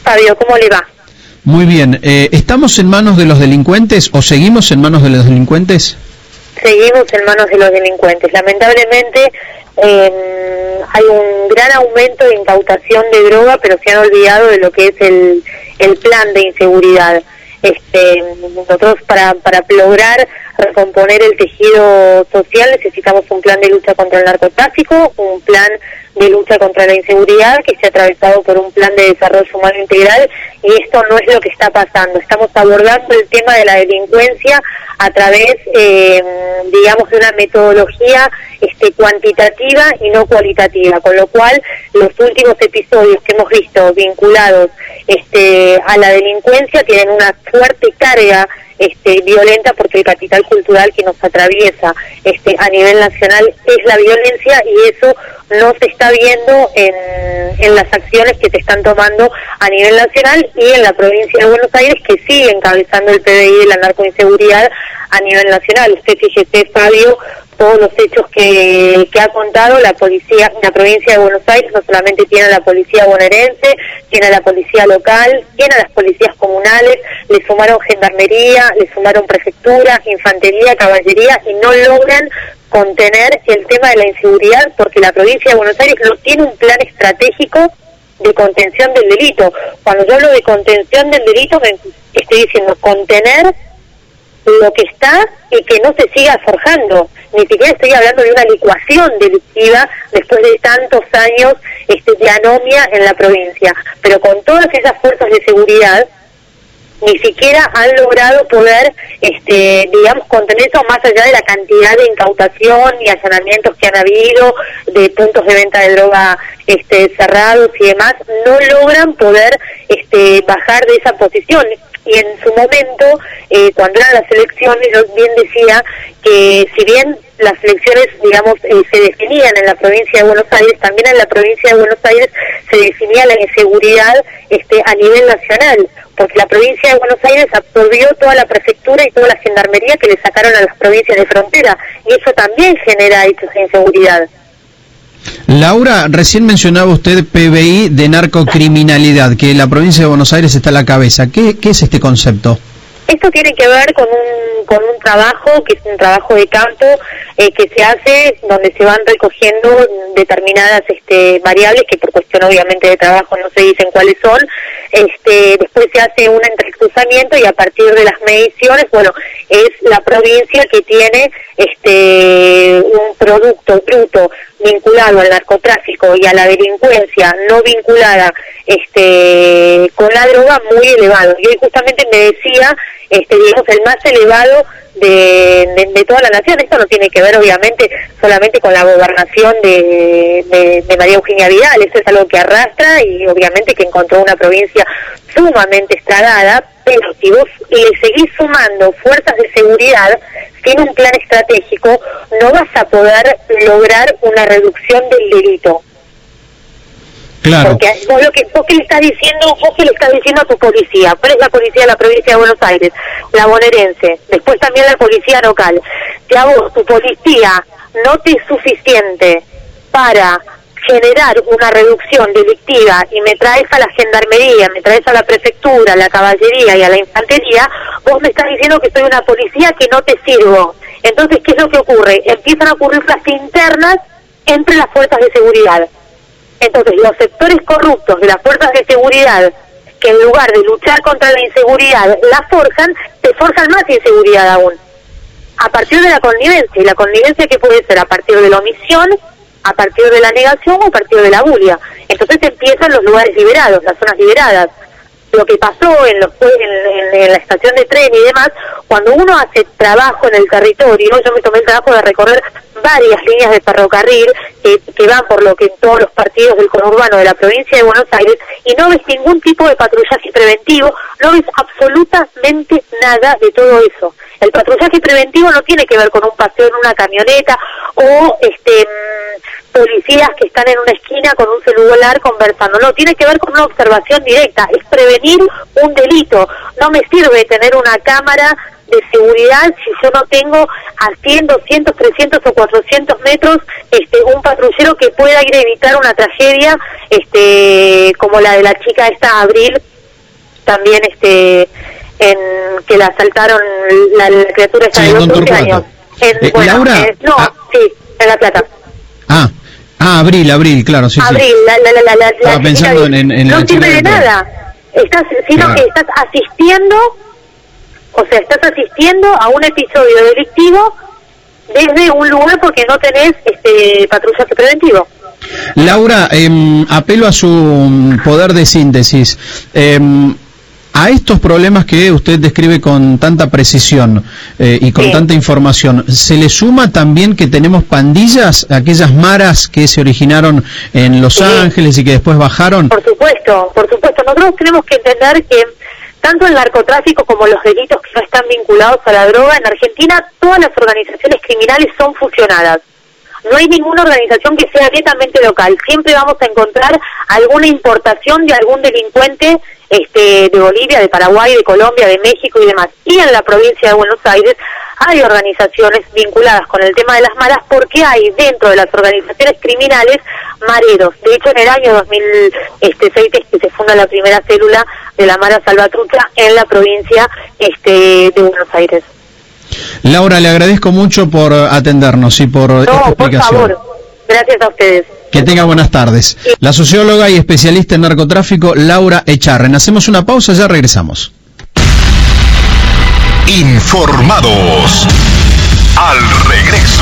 Fabio, ¿cómo le va? Muy bien. ¿Estamos en manos de los delincuentes o seguimos en manos de los delincuentes? Seguimos en manos de los delincuentes. Lamentablemente hay un gran aumento de incautación de droga, pero se han olvidado de lo que es el plan de inseguridad. Nosotros para lograr recomponer el tejido social necesitamos un plan de lucha contra el narcotráfico, un plan de lucha contra la inseguridad que esté atravesado por un plan de desarrollo humano integral, y esto no es lo que está pasando. Estamos abordando el tema de la delincuencia a través, digamos, de una metodología cuantitativa y no cualitativa, con lo cual los últimos episodios que hemos visto vinculados a la delincuencia tienen una fuerte carga violenta, porque el capital cultural que nos atraviesa a nivel nacional es la violencia, y eso no se está viendo en las acciones que se están tomando a nivel nacional y en la provincia de Buenos Aires, que sigue encabezando el PBI de la narcoinseguridad a nivel nacional. Usted fíjese, Fabio, todos los hechos que ha contado la policía. La provincia de Buenos Aires no solamente tiene a la policía bonaerense, tiene a la policía local, tiene a las policías comunales, le sumaron gendarmería, le sumaron prefectura, infantería, caballería, y no logran contener el tema de la inseguridad, porque la provincia de Buenos Aires no tiene un plan estratégico de contención del delito. Cuando yo hablo de contención del delito, me estoy diciendo contener lo que está y que no se siga forjando. Ni siquiera estoy hablando de una licuación delictiva después de tantos años de anomia en la provincia, pero con todas esas fuerzas de seguridad ni siquiera han logrado poder, digamos, contener eso, más allá de la cantidad de incautación y allanamientos que han habido, de puntos de venta de droga cerrados y demás. No logran poder bajar de esa posición. Y en su momento, cuando eran las elecciones, yo bien decía que si bien las elecciones, digamos, se definían en la provincia de Buenos Aires, también en la provincia de Buenos Aires se definía la inseguridad a nivel nacional, porque la provincia de Buenos Aires absorbió toda la prefectura y toda la gendarmería que le sacaron a las provincias de frontera, y eso también genera hechos de inseguridad. Laura, recién mencionaba usted PBI de narcocriminalidad, que la provincia de Buenos Aires está a la cabeza. ¿Qué es este concepto? Esto tiene que ver con un trabajo, que es un trabajo de campo, que se hace donde se van recogiendo determinadas variables que por cuestión obviamente de trabajo no se dicen cuáles son. Después se hace un entrecruzamiento, y a partir de las mediciones, bueno, es la provincia que tiene un producto bruto vinculado al narcotráfico y a la delincuencia no vinculada con la droga muy elevado. Y hoy justamente me decía, digamos, el más elevado de toda la nación. Esto no tiene que ver obviamente solamente con la gobernación de María Eugenia Vidal, eso es algo que arrastra, y obviamente que encontró una provincia sumamente estragada, pero si vos le seguís sumando fuerzas de seguridad sin un plan estratégico, no vas a poder lograr una reducción del delito. Claro. Porque vos que le estás diciendo a tu policía, ¿cuál es la policía de la provincia de Buenos Aires? La bonaerense, después también la policía local. Si a vos, tu policía, no te es suficiente para generar una reducción delictiva y me traes a la gendarmería, me traes a la prefectura, a la caballería y a la infantería, vos me estás diciendo que soy una policía que no te sirvo. Entonces, ¿qué es lo que ocurre? Empiezan a ocurrir las internas entre las fuerzas de seguridad. Entonces, los sectores corruptos de las fuerzas de seguridad, que en lugar de luchar contra la inseguridad la forjan, te forjan más inseguridad aún. A partir de la connivencia, y la connivencia que puede ser a partir de la omisión, a partir de la negación o a partir de la bulia. Entonces empiezan los lugares liberados, las zonas liberadas. Lo que pasó en la estación de tren y demás, cuando uno hace trabajo en el territorio, yo me tomé el trabajo de recorrer varias líneas de ferrocarril que van por lo que en todos los partidos del conurbano de la provincia de Buenos Aires, y no ves ningún tipo de patrullaje preventivo, no ves absolutamente nada de todo eso. El patrullaje preventivo no tiene que ver con un paseo en una camioneta o policías que están en una esquina con un celular conversando, no, tiene que ver con una observación directa, es prevenir un delito. No me sirve tener una cámara de seguridad si yo no tengo a 100, 200, 300 o 400 metros un patrullero que pueda ir a evitar una tragedia como la de la chica esta Abril también que la asaltaron la criatura esa de 12 años. Laura, sí, en La Plata. Abril, claro, sí. Abril, sí. Estaba pensando en no sirve de nada, sino que estás asistiendo a un episodio delictivo desde un lugar porque no tenés patrullaje preventivo. Laura, apelo a su poder de síntesis. A estos problemas que usted describe con tanta precisión y con tanta información, ¿se le suma también que tenemos pandillas, aquellas maras que se originaron en Los Ángeles y que después bajaron? Por supuesto. Nosotros tenemos que entender que tanto el narcotráfico como los delitos que no están vinculados a la droga, en Argentina todas las organizaciones criminales son fusionadas. No hay ninguna organización que sea netamente local. Siempre vamos a encontrar alguna importación de algún delincuente de Bolivia, de Paraguay, de Colombia, de México y demás. Y en la provincia de Buenos Aires hay organizaciones vinculadas con el tema de las maras porque hay dentro de las organizaciones criminales mareros. De hecho, en el año 2006 se funda la primera célula de la Mara Salvatrucha en la provincia de Buenos Aires. Laura, le agradezco mucho por atendernos y por esta explicación. Por favor, gracias a ustedes. Que tenga buenas tardes. Sí. La socióloga y especialista en narcotráfico, Laura Echarren. Hacemos una pausa, ya regresamos. Informados. Al regreso.